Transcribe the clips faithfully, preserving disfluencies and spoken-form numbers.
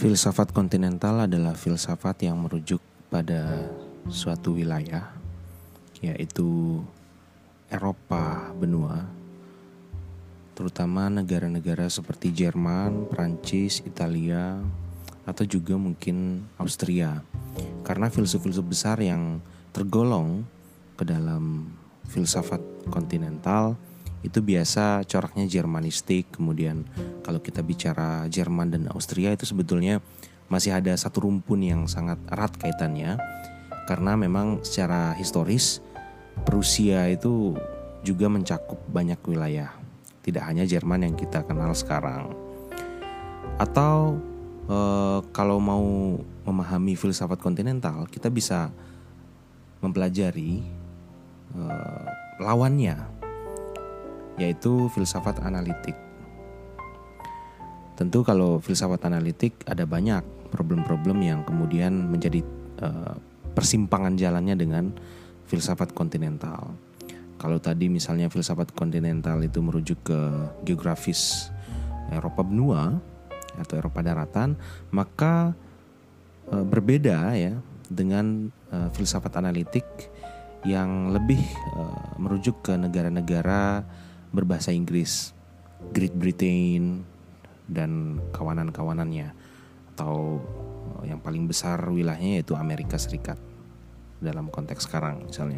Filsafat kontinental adalah filsafat yang merujuk pada suatu wilayah, yaitu Eropa benua, terutama negara-negara seperti Jerman, Prancis, Italia, atau juga mungkin Austria. Karena filsuf-filsuf besar yang tergolong ke dalam filsafat kontinental itu biasa coraknya Jermanistik. Kemudian kalau kita bicara Jerman dan Austria itu sebetulnya masih ada satu rumpun yang sangat erat kaitannya, karena memang secara historis Prusia itu juga mencakup banyak wilayah, tidak hanya Jerman yang kita kenal sekarang. Atau e, kalau mau memahami filsafat kontinental, kita bisa mempelajari e, lawannya, yaitu filsafat analitik. Tentu kalau filsafat analitik ada banyak problem-problem yang kemudian menjadi uh, persimpangan jalannya dengan filsafat kontinental. Kalau tadi misalnya filsafat kontinental itu merujuk ke geografis Eropa benua atau Eropa daratan, maka uh, berbeda ya dengan uh, filsafat analitik yang lebih uh, merujuk ke negara-negara berbahasa Inggris, Great Britain dan kawanan-kawanannya, atau yang paling besar wilayahnya yaitu Amerika Serikat dalam konteks sekarang misalnya.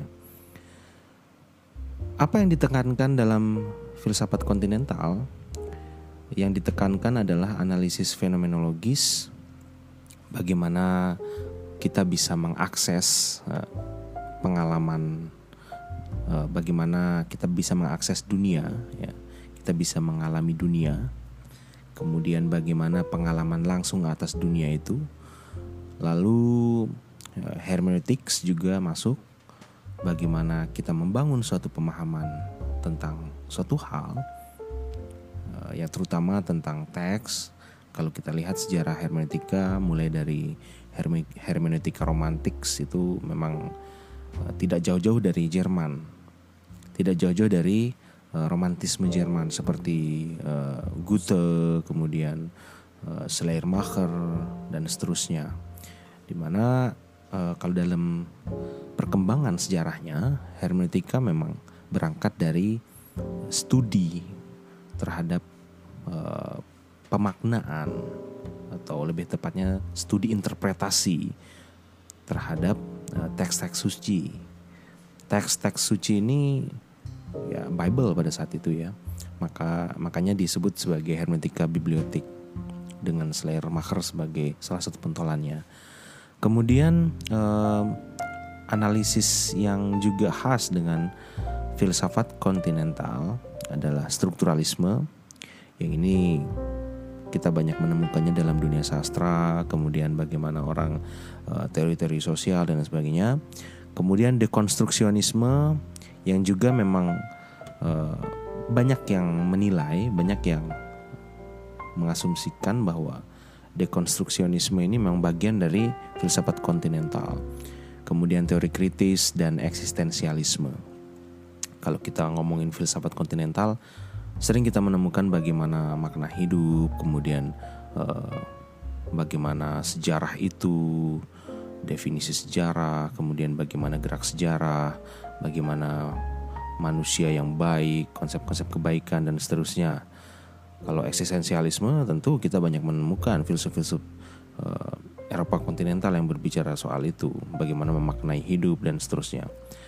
Apa yang ditekankan dalam filsafat kontinental? Yang ditekankan adalah analisis fenomenologis, bagaimana kita bisa mengakses uh, pengalaman, uh, bagaimana kita bisa mengakses dunia, ya, kita bisa mengalami dunia. Kemudian bagaimana pengalaman langsung atas dunia itu. Lalu hermeneutics juga masuk, bagaimana kita membangun suatu pemahaman tentang suatu hal, ya terutama tentang teks. Kalau kita lihat sejarah hermeneutika mulai dari hermeneutika romantiks itu memang tidak jauh-jauh dari Jerman, tidak jauh-jauh dari romantisme Jerman seperti uh, Goethe, kemudian uh, Schleiermacher dan seterusnya. Dimana uh, kalau dalam perkembangan sejarahnya, hermeneutika memang berangkat dari studi terhadap uh, pemaknaan, atau lebih tepatnya studi interpretasi terhadap uh, teks-teks suci. Teks-teks suci ini ya Bible pada saat itu ya, maka makanya disebut sebagai hermeneutika bibliotik dengan Schleiermacher sebagai salah satu pentolannya. Kemudian eh, analisis yang juga khas dengan filsafat kontinental adalah strukturalisme, yang ini kita banyak menemukannya dalam dunia sastra, kemudian bagaimana orang eh, teori-teori sosial dan sebagainya. Kemudian dekonstruksionisme, yang juga memang uh, banyak yang menilai, banyak yang mengasumsikan bahwa dekonstruksionisme ini memang bagian dari filsafat kontinental. Kemudian teori kritis dan eksistensialisme. Kalau kita ngomongin filsafat kontinental, sering kita menemukan bagaimana makna hidup, kemudian uh, bagaimana sejarah itu, definisi sejarah, kemudian bagaimana gerak sejarah, bagaimana manusia yang baik, konsep-konsep kebaikan dan seterusnya. Kalau eksistensialisme tentu kita banyak menemukan filsuf-filsuf uh, Eropa kontinental yang berbicara soal itu, bagaimana memaknai hidup dan seterusnya.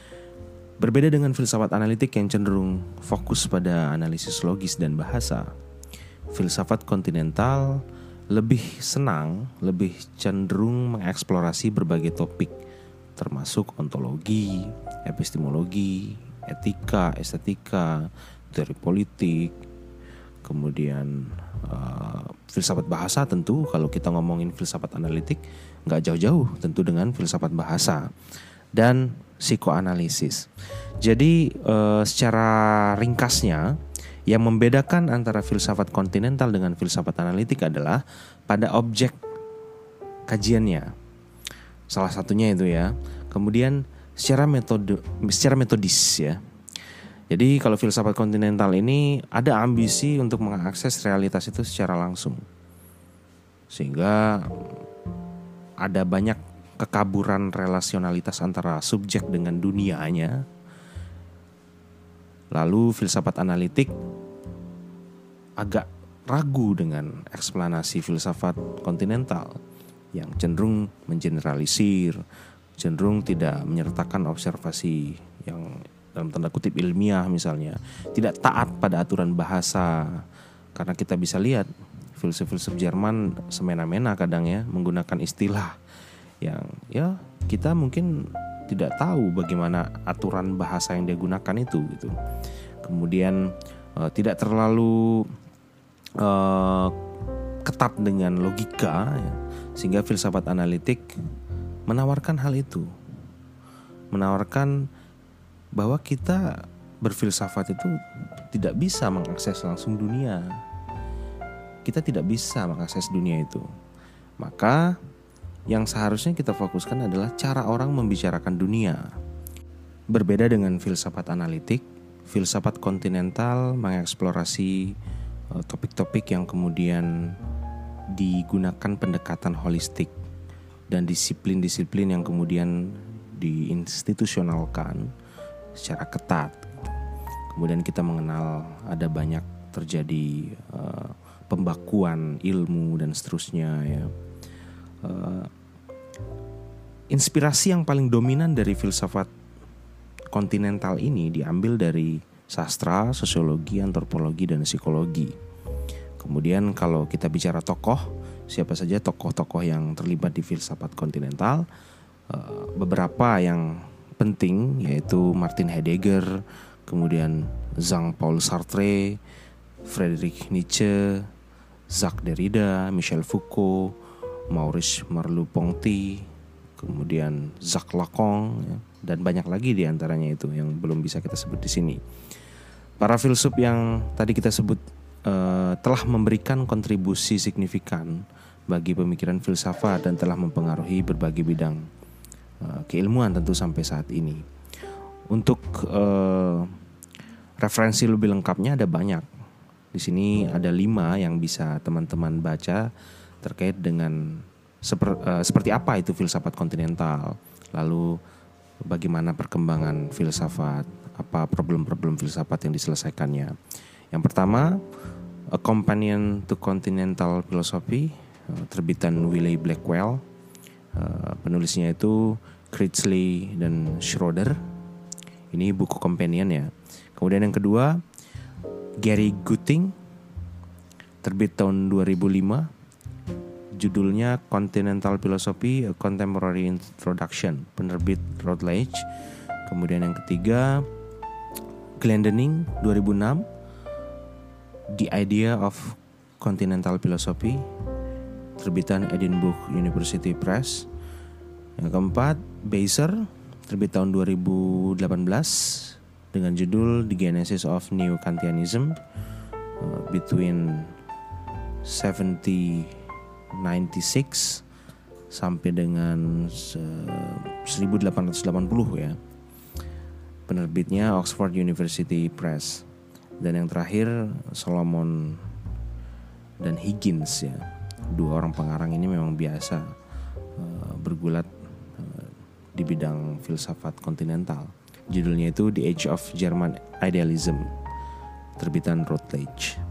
Berbeda dengan filsafat analitik yang cenderung fokus pada analisis logis dan bahasa, filsafat kontinental lebih senang, lebih cenderung mengeksplorasi berbagai topik, termasuk ontologi, epistemologi, etika, estetika, teori politik, kemudian uh, filsafat bahasa. Tentu kalau kita ngomongin filsafat analitik nggak jauh-jauh tentu dengan filsafat bahasa dan psikoanalisis. Jadi uh, secara ringkasnya, yang membedakan antara filsafat kontinental dengan filsafat analitik adalah pada objek kajiannya. Salah satunya itu ya. Kemudian secara metode, secara metodis ya. Jadi kalau filsafat kontinental ini ada ambisi untuk mengakses realitas itu secara langsung. Sehingga ada banyak kekaburan relasionalitas antara subjek dengan dunianya. Lalu filsafat analitik agak ragu dengan eksplanasi filsafat kontinental yang cenderung mengeneralisir, cenderung tidak menyertakan observasi yang dalam tanda kutip ilmiah misalnya, tidak taat pada aturan bahasa. Karena kita bisa lihat filsuf-filsuf Jerman semena-mena kadang ya menggunakan istilah yang ya kita mungkin tidak tahu bagaimana aturan bahasa yang dia gunakan itu gitu. Kemudian uh, tidak terlalu uh, ketat dengan logika ya, sehingga filsafat analitik menawarkan hal itu. Menawarkan bahwa kita berfilsafat itu tidak bisa mengakses langsung dunia. Kita tidak bisa mengakses dunia itu. Maka yang seharusnya kita fokuskan adalah cara orang membicarakan dunia. Berbeda dengan filsafat analitik, filsafat kontinental mengeksplorasi uh, topik-topik yang kemudian digunakan pendekatan holistik dan disiplin-disiplin yang kemudian diinstitusionalkan secara ketat. Kemudian kita mengenal ada banyak terjadi uh, pembakuan ilmu dan seterusnya ya. Uh, inspirasi yang paling dominan dari filsafat kontinental ini diambil dari sastra, sosiologi, antropologi, dan psikologi. Kemudian kalau kita bicara tokoh, siapa saja tokoh-tokoh yang terlibat di filsafat kontinental, uh, beberapa yang penting yaitu Martin Heidegger, kemudian Jean-Paul Sartre, Friedrich Nietzsche, Jacques Derrida, Michel Foucault, Maurice Merleau-Ponty, kemudian Jacques Lacan ya, dan banyak lagi di antaranya itu yang belum bisa kita sebut di sini. Para filsuf yang tadi kita sebut uh, telah memberikan kontribusi signifikan bagi pemikiran filsafat dan telah mempengaruhi berbagai bidang uh, keilmuan tentu sampai saat ini. Untuk uh, referensi lebih lengkapnya ada banyak. Di sini ada lima yang bisa teman-teman baca terkait dengan seper, uh, seperti apa itu filsafat kontinental, lalu bagaimana perkembangan filsafat, apa problem-problem filsafat yang diselesaikannya. Yang pertama, A Companion to Continental Philosophy, uh, terbitan Wiley Blackwell. Uh, penulisnya itu Critchley dan Schroeder. Ini buku companion ya. Kemudian yang kedua, Gary Gutting, terbit tahun dua ribu lima, judulnya Continental Philosophy, A Contemporary Introduction, penerbit Routledge. Kemudian yang ketiga, Glendening dua ribu enam, The Idea of Continental Philosophy, terbitan Edinburgh University Press. Yang keempat, Beiser, terbit tahun dua ribu delapan belas, dengan judul The Genesis of New Kantianism, uh, between seventeen ninety-six sampai dengan uh, seribu delapan ratus delapan puluh ya. Penerbitnya Oxford University Press. Dan yang terakhir Solomon dan Higgins ya. Dua orang pengarang ini memang biasa uh, bergulat uh, di bidang filsafat kontinental. Judulnya itu The Age of German Idealism, terbitan Routledge.